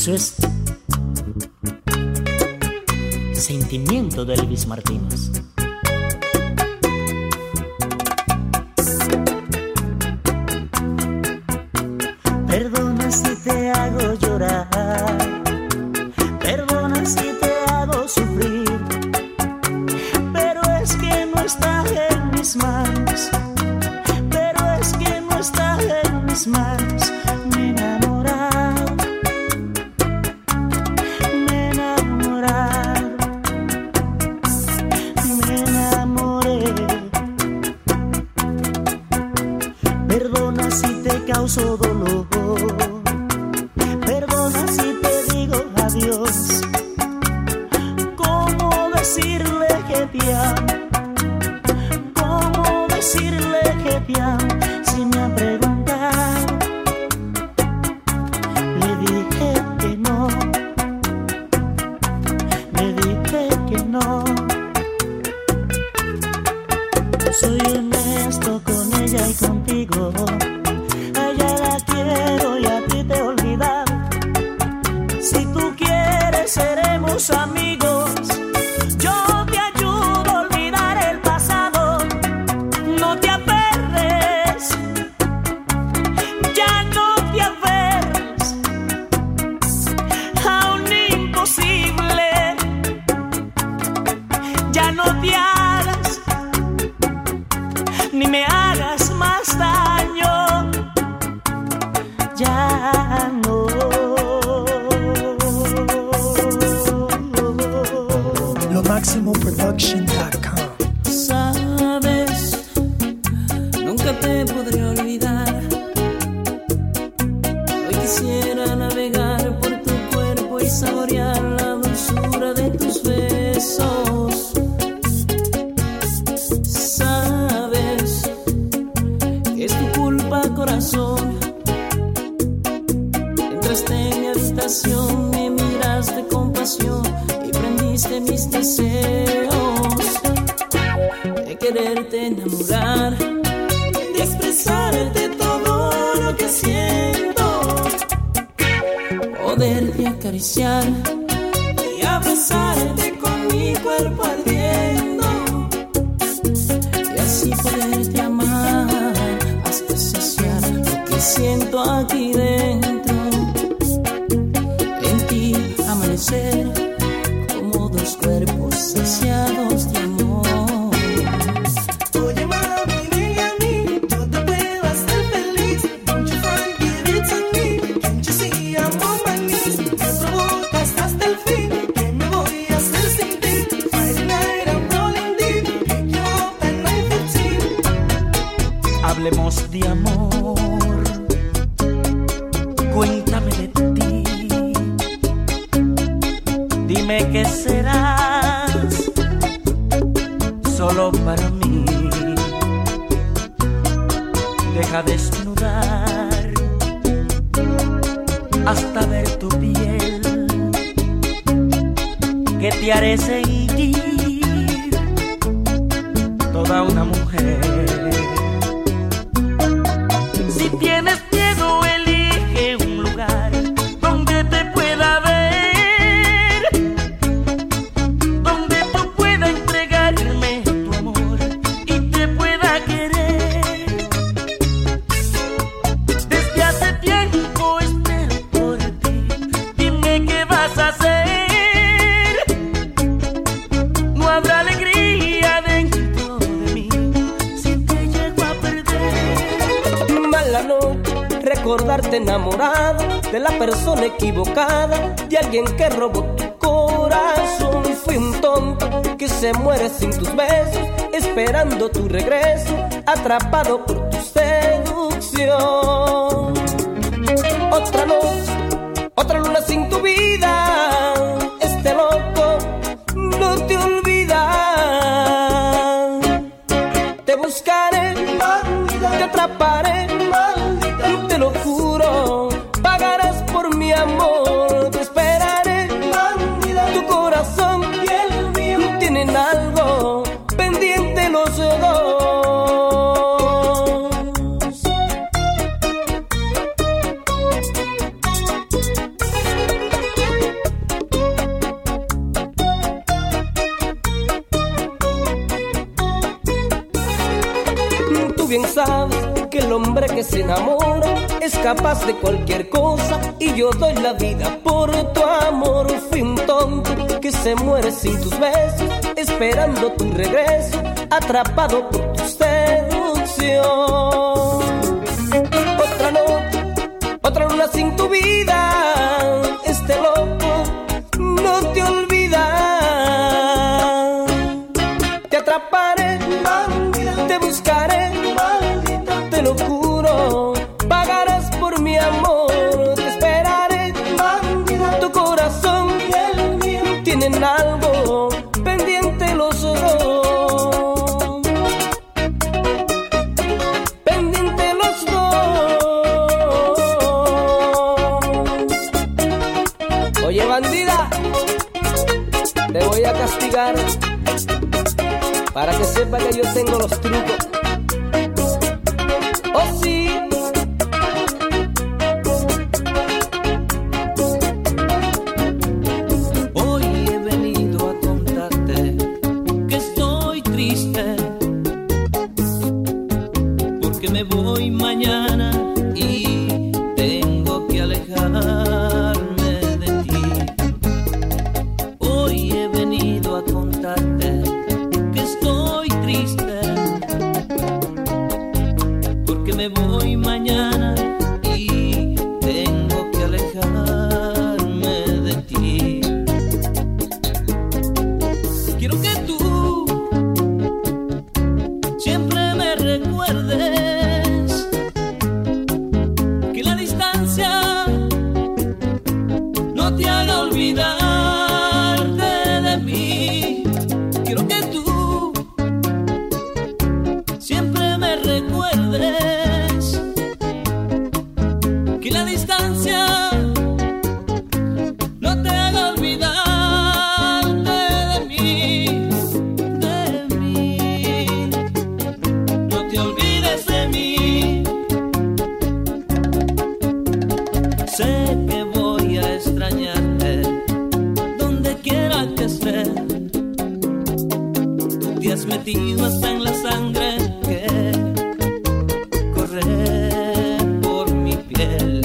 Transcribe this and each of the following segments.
Eso es Sentimiento de Elvis Martínez. Perdona si te hago llorar, perdona si te hago sufrir, pero es que no está en mis manos, pero es que no está en mis manos. Me enamorar, me enamorar, me enamoré. Perdona si te causo dolor, perdona si te digo adiós. ¿Cómo decirle que te amo? ¿Cómo decirle que te amo? Si me ha preguntado, le dije que no, le dije que no. Soy honesto con ella y contigo. A ella la quiero y a ti te he olvidado. Si tú quieres seremos amigos. Yo te ayudo a olvidar el pasado. No te aferres, ya no te aferres a un imposible. Ya no te hagas, ni me hagas más daño. Ya no. LoMáximoProduction.com. Sabes, nunca te podré olvidar. Hoy quisiera navegar por tu cuerpo y saborear la dulzura de tus besos. Sabes que es tu culpa, corazón. Entraste en mi habitación, me miraste con pasión y prendiste mis deseos de quererte enamorar, de expresarte todo lo que siento, poderte acariciar y abrazarte con mi cuerpo ardiendo, y así poderte amar hasta saciar lo que siento aquí dentro. En ti amanecer como dos cuerpos saciados de amor. Oye mami, dile a mí, yo te puedo hacer feliz. Don't you forget it to me. Can't you see I'm on my knees? Me provocas hasta el fin. ¿Qué me voy a hacer sin ti? Friday night I'm rolling deep. Pick you up at 9:15. Hablemos de amor, cuéntame de ti. Dime que serás solo para mí. Deja desnudar hasta ver tu piel, que te haré sentir toda una mujer. Si tienes miedo, elige un lugar donde te pueda ver, donde tú puedas entregarme tu amor y te pueda querer. Desde hace tiempo espero por ti. Dime qué vas a hacer. No habrá alegría dentro de mí si te llego a perder. Mala noche, recordarte enamorado de la persona equivocada, de alguien que robó tu corazón. Fui un tonto que se muere sin tus besos, esperando tu regreso, atrapado por tu seducción. Otra noche, otra luna sin tu vida. Este loco no te olvida. Te buscaré, te atraparé, te lo juro. Pagarás por mi amor, te esperaré. Tu corazón y el mío tienen algo pendiente los dos. bien sabes que el hombre que se enamora es capaz de cualquier cosa, y yo doy la vida por tu amor. Fui un tonto que se muere sin tus besos, esperando tu regreso, atrapado por tu seducción. Otra luna sin tu vida, este loco no te olvida. Te atraparé, te buscaré, te lo juro, pagarás por mi amor. Te esperaré, tu corazón y el mío tienen algo pendiente los dos. Pendiente los dos. Oye, bandida, te voy a castigar para que sepa que yo tengo los trucos. Oh, sí. Hoy he venido a contarte que estoy triste porque me voy mañana y tengo que alejarme de ti. Hoy he venido a contarte que estoy triste porque me voy mañana y tengo que alejarme de ti. Quiero que tú siempre me recuerdes que la distancia no te haga olvidarte de mí. Quiero que tú siempre me recuerdes que la distancia no te haga olvidarte de mí, de mí. No te olvides de mí. Sé que voy a extrañarte donde quiera que estés. Te has metido hasta en la sangre que corre por mi piel.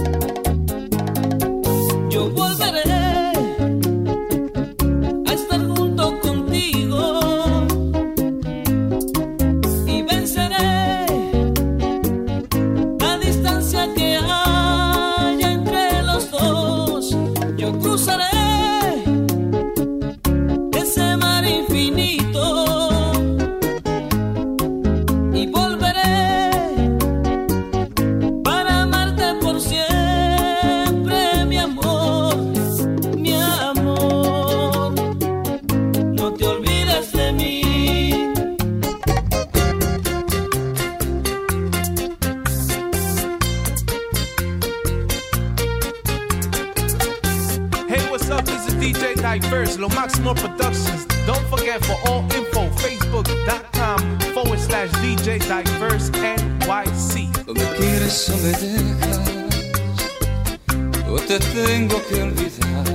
Yo volveré a estar junto contigo y venceré la distancia que haya entre los dos. Yo cruzaré ese mar infinito y volveré para amarte por siempre, mi amor, mi amor. No te olvides de mí. Hey, what's up? This is DJ Diverse, Lo Máximo Productions. Don't forget, for all info, facebook.com/DJ Diverse NYC. O me quieres o me dejas, o te tengo que olvidar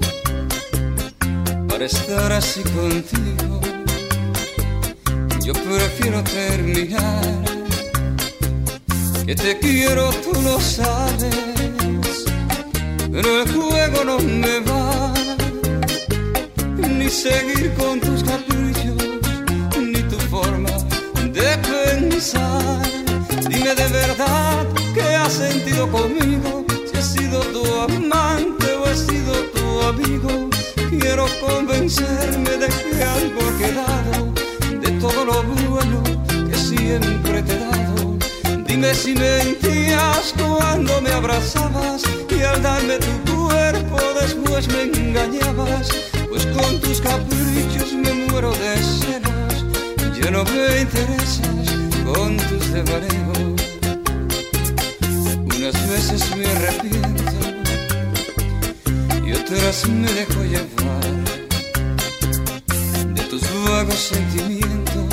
para estar así contigo. Yo prefiero terminar, que te quiero, tú lo sabes, pero el juego no me va, ni seguir con tus caprichos, ni tu forma de pensar. Dime de verdad qué has sentido conmigo, si he sido tu amante o he sido tu amigo. Quiero convencerme de que algo ha quedado de todo lo bueno que siempre te he dado. Dime si mentías cuando me abrazabas y al darme tu cuerpo después me engañabas, pues con tus caprichos me muero de celos. Ya no me interesas con tus devaneos. Unas veces me arrepiento y otras me dejo llevar de tus vagos sentimientos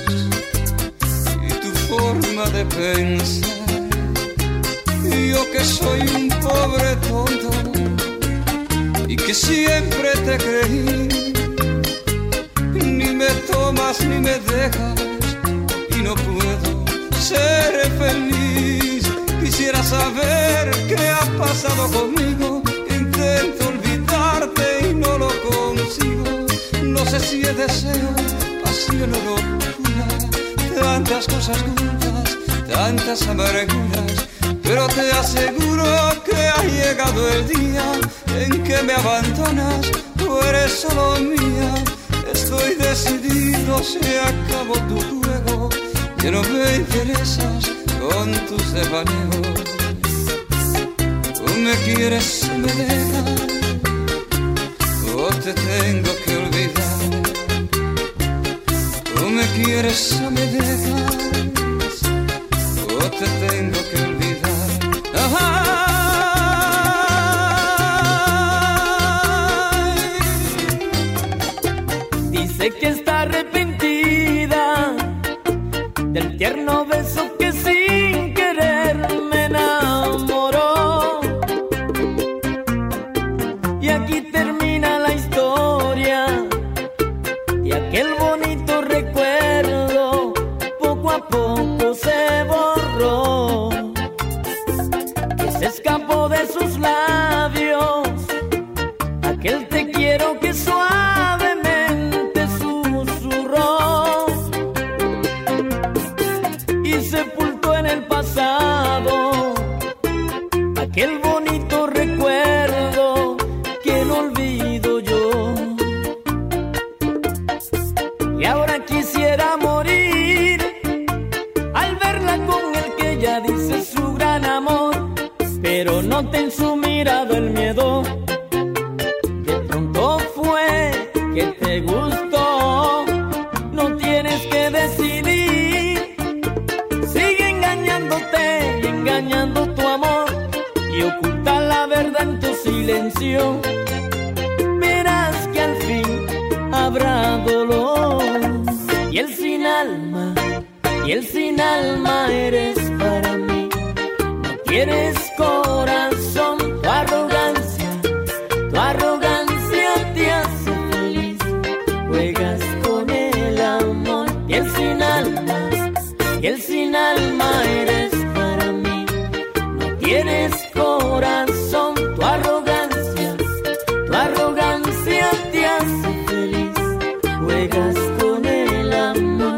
y tu forma de pensar. Yo que soy un pobre tonto y que siempre te creí, ni me tomas ni me dejas y no puedo seré feliz. Quisiera saber qué ha pasado conmigo. Intento olvidarte y no lo consigo. No sé si es deseo, pasión o locura. Tantas cosas juntas, tantas amarguras. Pero te aseguro que ha llegado el día en que me abandonas. Tú eres solo mía. Estoy decidido, se acabó tu juego. Ya no me interesas con tus devaneos. Tú me quieres y me dejas, o te tengo que olvidar. Tú me quieres o me dejas, o te tengo que olvidar. Dice que está arrepentida del tierno beso que sin querer me enamoró. Y aquí termina la historia, y aquel bonito recuerdo poco a poco se borró. Que se escapó de sus labios aquel te quiero que suavemente susurró, y sepultó en el pasado aquel bonito recuerdo que no olvido yo. Y ahora quisiera morir al verla con el que ella dice su gran amor, pero noté en su mirada el miedo. De pronto fue que te gustó. No tienes que decidir. Sigue engañándote y engañando tu amor, y oculta la verdad en tu silencio. Verás que al fin habrá dolor. Y el sin alma, y el sin alma eres para mí. No tienes corazón, tu arrogancia te hace feliz. Juegas con el amor. Y el sin alma eres para mí. No tienes corazón, tu arrogancia te hace feliz. Juegas con el amor.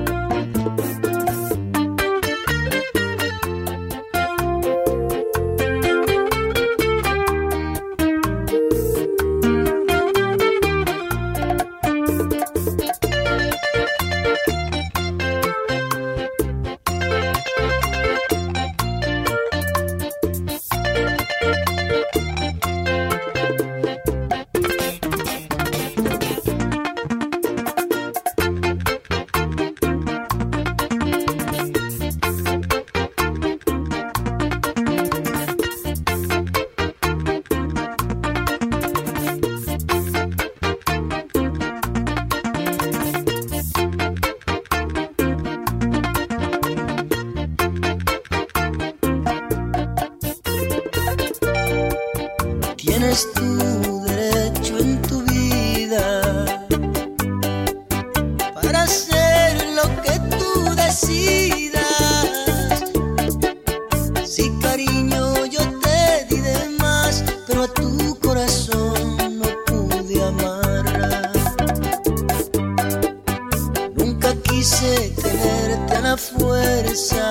Tienes tu derecho en tu vida para hacer lo que tú decidas. Sí, cariño, yo te di de más, pero a tu corazón no pude amar. Nunca quise tenerte a la fuerza.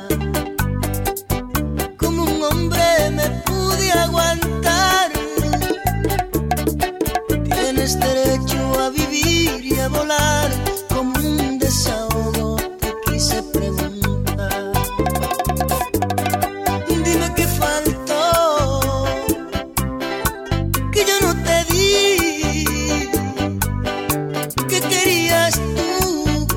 Como un hombre me pude aguantar. Tienes derecho a vivir y a volar. Como un desahogo te quise preguntar. Dime qué faltó, que yo no te di. ¿Qué querías tú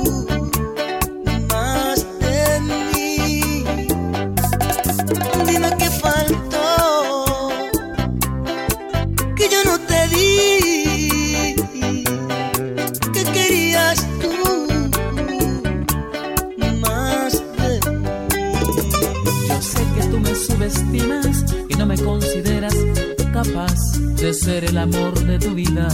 más de mí? Dime qué faltó, que yo no te di. ¿Qué querías tú más de mí? Yo sé que tú me subestimas y no me consideras capaz de ser el amor de tu vida.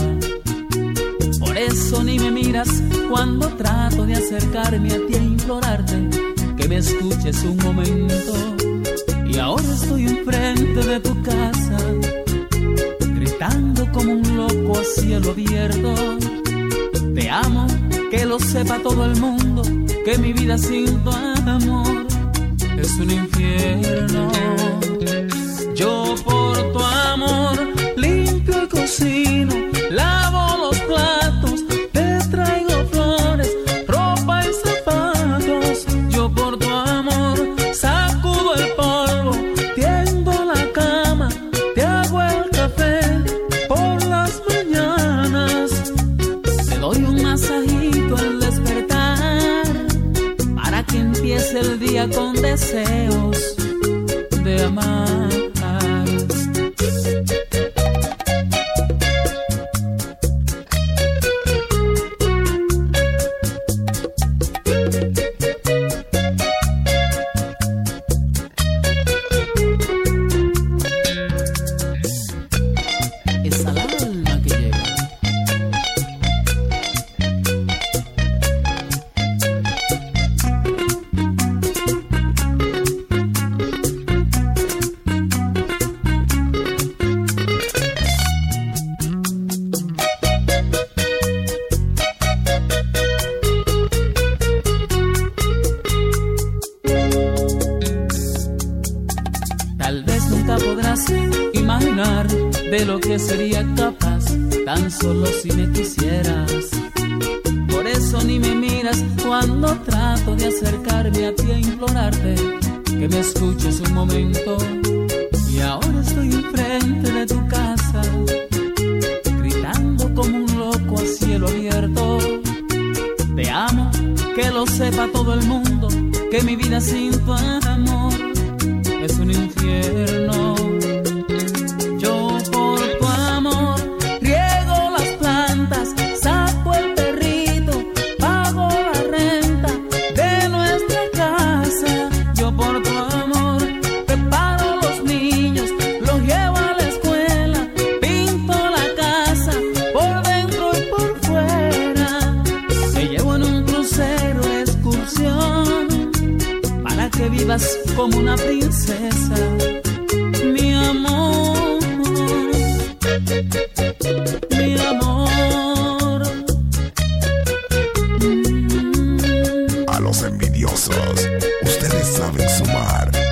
Por eso ni me miras cuando trato de acercarme a ti e implorarte que me escuches un momento. Y ahora estoy enfrente de tu casa, gritando como un loco a cielo abierto. Te amo, que lo sepa todo el mundo, que mi vida sin tu amor es un infierno. Yo por tu amor limpio y cocino, lavo los platos, te traigo flores, ropa y zapatos. Yo por tu amor sacudo el polvo, tiendo la cama, te hago el café por las mañanas. Te doy un masajito al despertar, para que empiece el día con deseos de amar. De lo que sería capaz, tan solo si me quisieras. Por eso ni me miras cuando trato de acercarme a ti a implorarte que me escuches un momento. Y ahora estoy enfrente de tu casa, gritando como un loco a cielo abierto. Te amo, que lo sepa todo el mundo, que mi vida sin tu amor es un infierno. Como una princesa, mi amor, mi amor. A los envidiosos, ustedes saben sumar.